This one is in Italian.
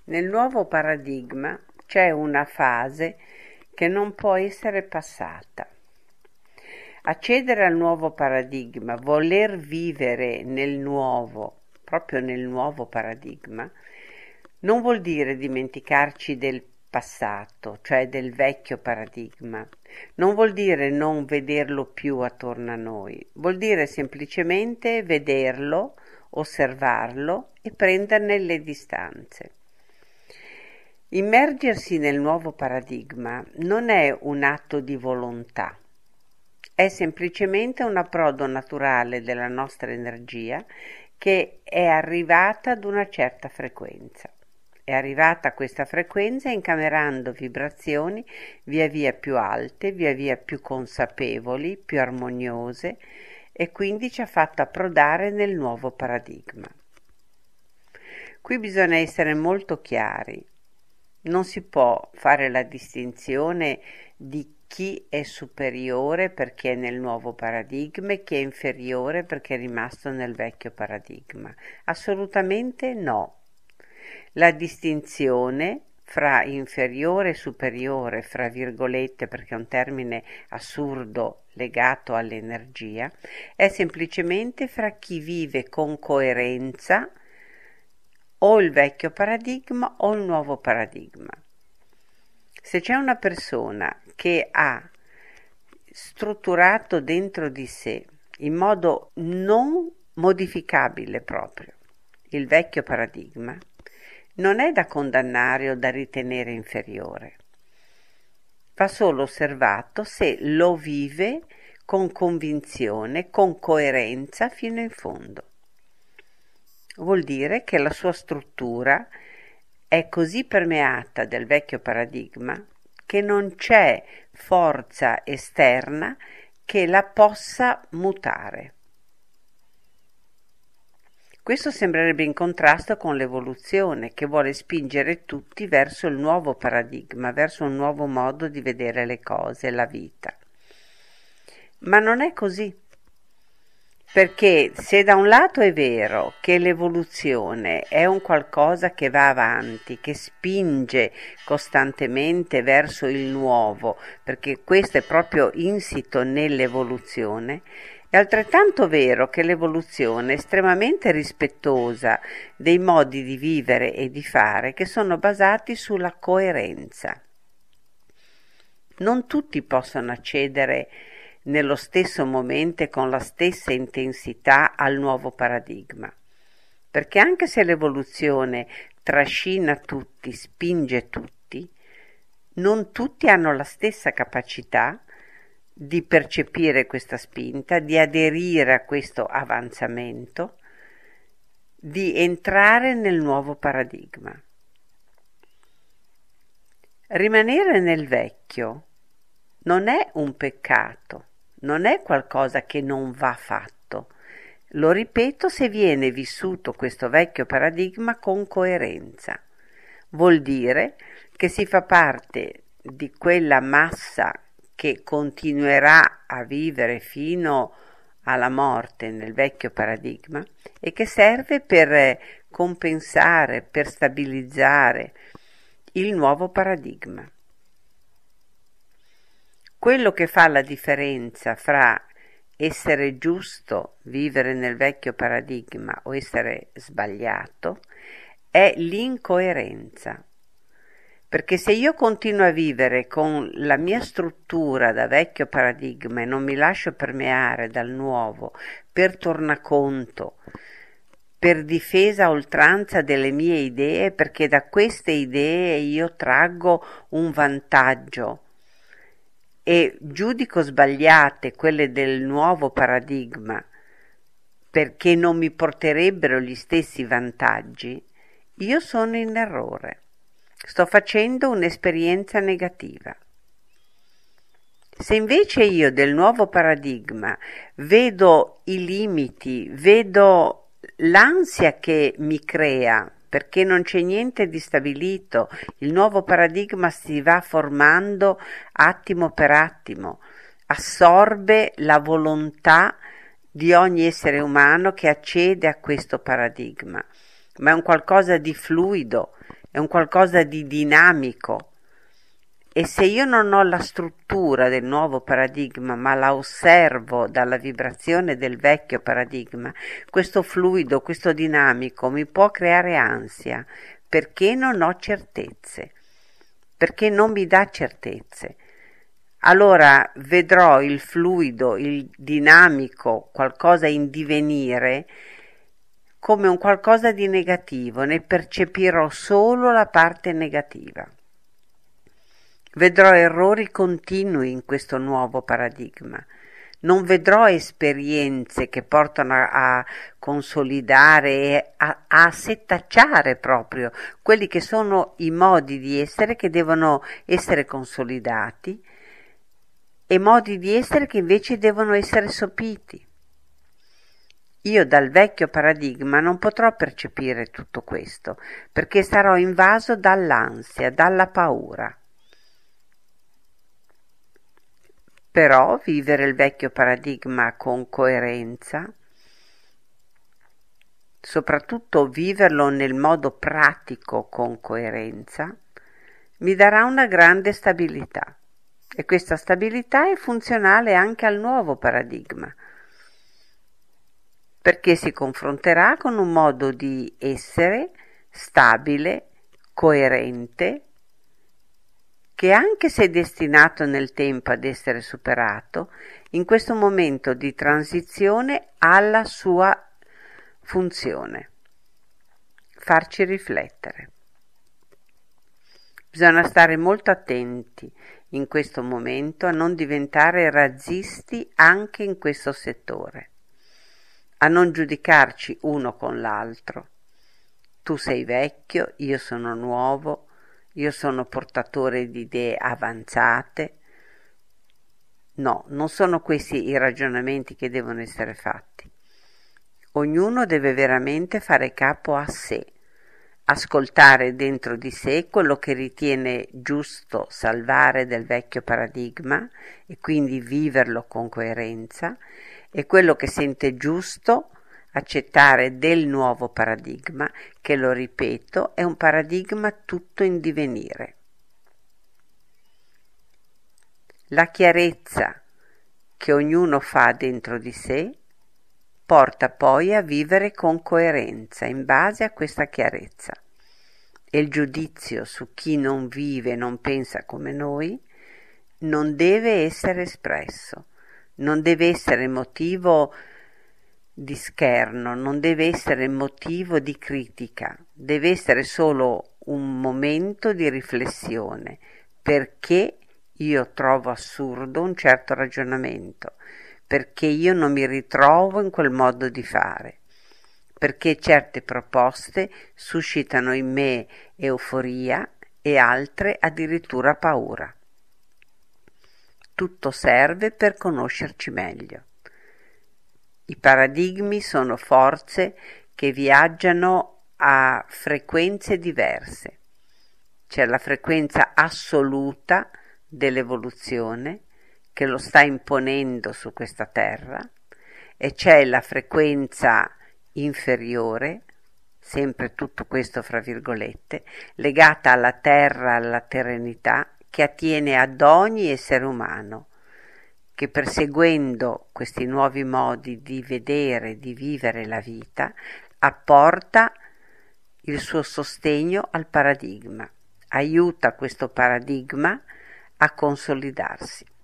Nel nuovo paradigma c'è una fase che non può essere passata. Accedere al nuovo paradigma, voler vivere nel nuovo, proprio nel nuovo paradigma, non vuol dire dimenticarci del passato, cioè del vecchio paradigma. Non vuol dire non vederlo più attorno a noi, vuol dire semplicemente vederlo, osservarlo e prenderne le distanze. Immergersi nel nuovo paradigma non è un atto di volontà, è semplicemente un approdo naturale della nostra energia che è arrivata ad una certa frequenza. È arrivata a questa frequenza incamerando vibrazioni via via più alte, via via più consapevoli, più armoniose, e quindi ci ha fatto approdare nel nuovo paradigma. Qui bisogna essere molto chiari. Non si può fare la distinzione di chi è superiore perché è nel nuovo paradigma e chi è inferiore perché è rimasto nel vecchio paradigma. Assolutamente no. La distinzione fra inferiore e superiore, fra virgolette, perché è un termine assurdo legato all'energia, è semplicemente fra chi vive con coerenza o il vecchio paradigma o il nuovo paradigma. Se c'è una persona che ha strutturato dentro di sé in modo non modificabile proprio il vecchio paradigma, non è da condannare o da ritenere inferiore. Va solo osservato se lo vive con convinzione, con coerenza fino in fondo. Vuol dire che la sua struttura è così permeata del vecchio paradigma che non c'è forza esterna che la possa mutare. Questo sembrerebbe in contrasto con l'evoluzione che vuole spingere tutti verso il nuovo paradigma, verso un nuovo modo di vedere le cose, la vita. Ma non è così. Perché se da un lato è vero che l'evoluzione è un qualcosa che va avanti, che spinge costantemente verso il nuovo, perché questo è proprio insito nell'evoluzione, è altrettanto vero che l'evoluzione è estremamente rispettosa dei modi di vivere e di fare che sono basati sulla coerenza. Non tutti possono accedere nello stesso momento e con la stessa intensità al nuovo paradigma, perché anche se l'evoluzione trascina tutti, spinge tutti, non tutti hanno la stessa capacità di percepire questa spinta, di aderire a questo avanzamento, di entrare nel nuovo paradigma. Rimanere nel vecchio non è un peccato, non è qualcosa che non va fatto. Lo ripeto, se viene vissuto questo vecchio paradigma con coerenza. Vuol dire che si fa parte di quella massa che continuerà a vivere fino alla morte nel vecchio paradigma e che serve per compensare, per stabilizzare il nuovo paradigma. Quello che fa la differenza fra essere giusto, vivere nel vecchio paradigma, o essere sbagliato è l'incoerenza. Perché se io continuo a vivere con la mia struttura da vecchio paradigma e non mi lascio permeare dal nuovo per tornaconto, per difesa a oltranza delle mie idee, perché da queste idee io traggo un vantaggio e giudico sbagliate quelle del nuovo paradigma perché non mi porterebbero gli stessi vantaggi, io sono in errore. Sto facendo un'esperienza negativa. Se invece io del nuovo paradigma vedo i limiti, vedo l'ansia che mi crea, perché non c'è niente di stabilito, il nuovo paradigma si va formando attimo per attimo, assorbe la volontà di ogni essere umano che accede a questo paradigma, ma è un qualcosa di fluido è un qualcosa di dinamico. E se io non ho la struttura del nuovo paradigma, ma la osservo dalla vibrazione del vecchio paradigma, questo fluido, questo dinamico mi può creare ansia, perché non ho certezze, perché non mi dà certezze. Allora vedrò il fluido, il dinamico, qualcosa in divenire, come un qualcosa di negativo, ne percepirò solo la parte negativa. Vedrò errori continui in questo nuovo paradigma. Non vedrò esperienze che portano a consolidare e a setacciare proprio quelli che sono i modi di essere che devono essere consolidati e modi di essere che invece devono essere sopiti. Io dal vecchio paradigma non potrò percepire tutto questo, perché sarò invaso dall'ansia, dalla paura. Però vivere il vecchio paradigma con coerenza, soprattutto viverlo nel modo pratico con coerenza, mi darà una grande stabilità. E questa stabilità è funzionale anche al nuovo paradigma, perché si confronterà con un modo di essere stabile, coerente, che anche se è destinato nel tempo ad essere superato, in questo momento di transizione ha la sua funzione, farci riflettere. Bisogna stare molto attenti in questo momento a non diventare razzisti anche in questo settore, a non giudicarci uno con l'altro. Tu sei vecchio, io sono nuovo, io sono portatore di idee avanzate. No, non sono questi i ragionamenti che devono essere fatti. Ognuno deve veramente fare capo a sé, ascoltare dentro di sé quello che ritiene giusto salvare del vecchio paradigma e quindi viverlo con coerenza, e quello che sente giusto accettare del nuovo paradigma, che, lo ripeto, è un paradigma tutto in divenire. La chiarezza che ognuno fa dentro di sé porta poi a vivere con coerenza in base a questa chiarezza, e il giudizio su chi non vive e non pensa come noi non deve essere espresso, non deve essere motivo di scherno, non deve essere motivo di critica, deve essere solo un momento di riflessione, perché io trovo assurdo un certo ragionamento, perché io non mi ritrovo in quel modo di fare, perché certe proposte suscitano in me euforia e altre addirittura paura. Tutto serve per conoscerci meglio. I paradigmi sono forze che viaggiano a frequenze diverse. C'è la frequenza assoluta dell'evoluzione che lo sta imponendo su questa terra, e c'è la frequenza inferiore, sempre tutto questo fra virgolette, legata alla terra, alla terrenità, che attiene ad ogni essere umano, che perseguendo questi nuovi modi di vedere, di vivere la vita, apporta il suo sostegno al paradigma, aiuta questo paradigma a consolidarsi.